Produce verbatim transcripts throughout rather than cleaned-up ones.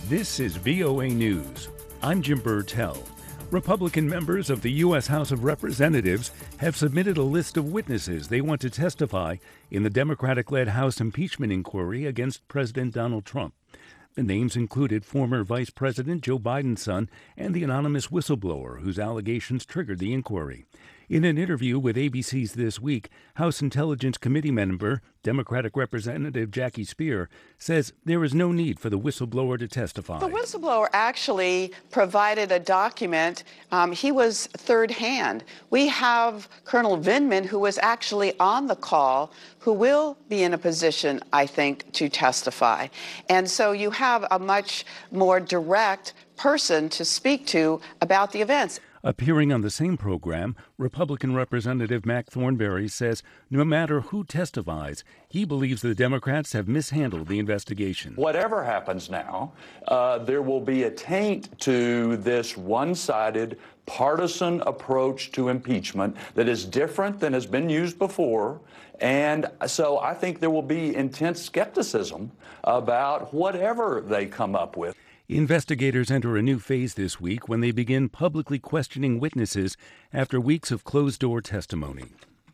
This is V O A News. I'm Jim Burtell. Republican members of the U S House of Representatives have submitted a list of witnesses they want to testify in the Democratic-led House impeachment inquiry against President Donald Trump. The names included former Vice President Joe Biden's son and the anonymous whistleblower whose allegations triggered the inquiry. In an interview with A B C's This Week, House Intelligence Committee member, Democratic Representative Jackie Speier, says there is no need for the whistleblower to testify. The whistleblower actually provided a document. Um, he was third hand. We have Colonel Vindman, who was actually on the call, who will be in a position, I think, to testify. And so you have a much more direct person to speak to about the events. Appearing on the same program, Republican Representative Mac Thornberry says no matter who testifies, he believes the Democrats have mishandled the investigation. Whatever happens now, uh, there will be a taint to this one-sided, partisan approach to impeachment that is different than has been used before. And so I think there will be intense skepticism about whatever they come up with. Investigators enter a new phase this week when they begin publicly questioning witnesses after weeks of closed-door testimony.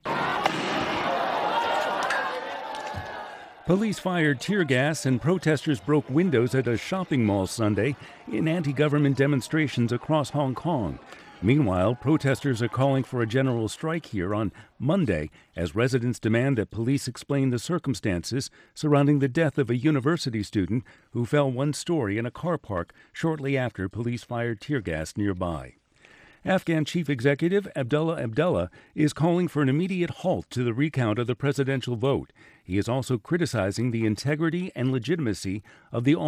Police fired tear gas and protesters broke windows at a shopping mall Sunday in anti-government demonstrations across Hong Kong. Meanwhile, protesters are calling for a general strike here on Monday as residents demand that police explain the circumstances surrounding the death of a university student who fell one story in a car park shortly after police fired tear gas nearby. Afghan Chief Executive Abdullah Abdullah is calling for an immediate halt to the recount of the presidential vote. He is also criticizing the integrity and legitimacy of the